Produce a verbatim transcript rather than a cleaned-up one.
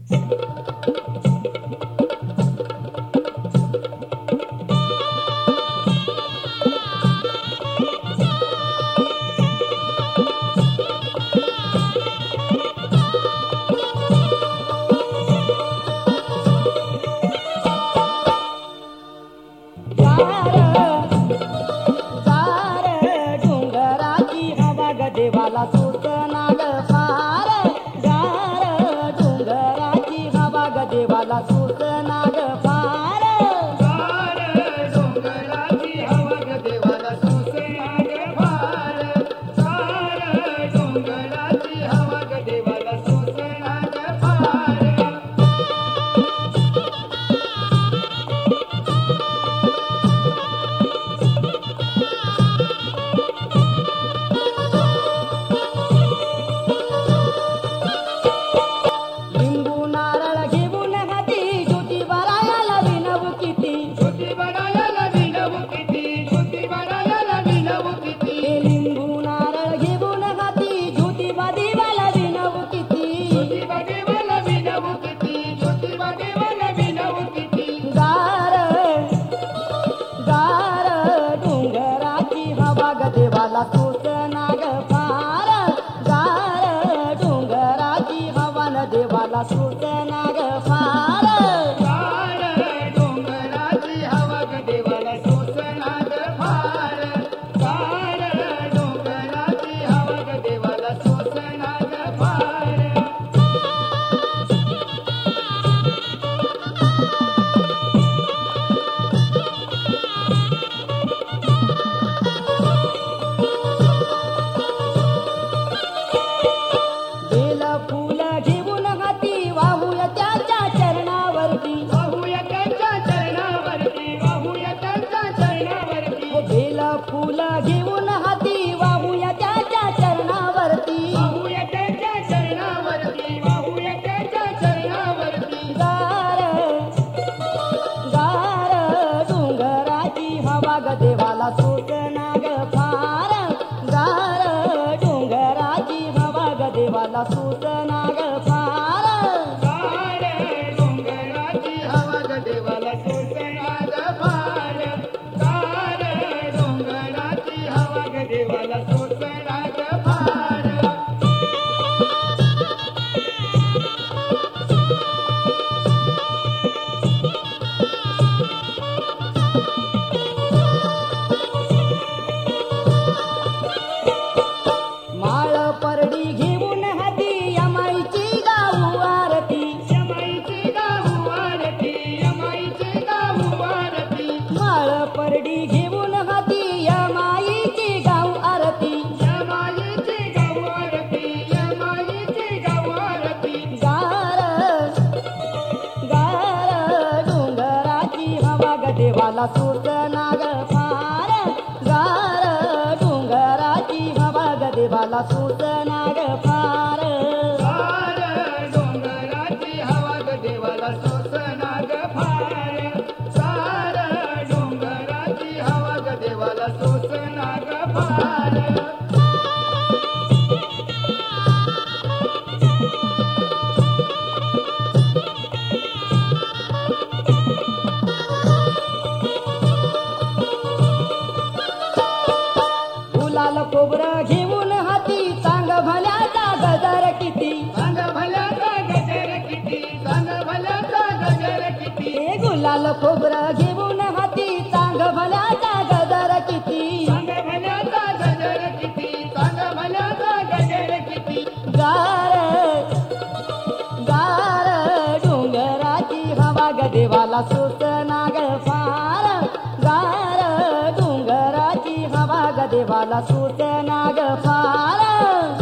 देवाला सूचना ग फार गार डोंगराची हवा ग देवाला सूचना ग फार गार डोंगराची हवा ग देवाला सूचना ग फार गार डोंगराची हवा ग देवाला सूचना ग फार देवाला सूचना ग फार गार डोंगराची हवा न देवाला सूचना ग फार गार डोंगराची हवा ग देवाला सूचना ग फार गार डोंगराची हवा ग देवाला सूचना ग फार फूल घेऊन हाती वाहूया त्याच्या चरणावरती वाहूया त्याच्या चरणावरती वाहूया त्याच्या चरणावरती गार गार डोंगराची हवा ग देवाला सूचना ग फार गार डोंगराची हवा ग देवाला सूचना ग फार गार डोंगराची हवा ग देवाला सूचना ग फार गार डोंगराची हवा ग देवाला सूचना ग फार माळ परडी घेऊन हाती यमाईची गाऊ आरती यमाईची गाऊ आरती यमाईची गाऊ आरती माळ परडी घेऊन हाती यमाईची गाऊ आरती यमाईची गाऊ आरती यमाईची गाऊ आरती गार गार डोंगराची हवा ग देवाला सूचना ग फार गार डोंगराची हवा ग देवाला सूचना ग फार गार डोंगराची हवा ग देवाला सूचना ग फार गार डोंगराची हवा ग देवाला सूचना ग फार गुलाल खोबरं घेऊन हाती चांग भल्याचा गजर किती सांग भल्याचा गजर किती सांग भल्याचा गजर किती हे गुलाल खोबरं घेऊन हाती चांग भल्याचा गजर किती सांग भल्याचा गजर किती सांग भल्याचा गजर किती गार गार डोंगराची हवा ग देवाला सूचना ग फार गार डोंगराची हवा ग देवाला सूचना ग फार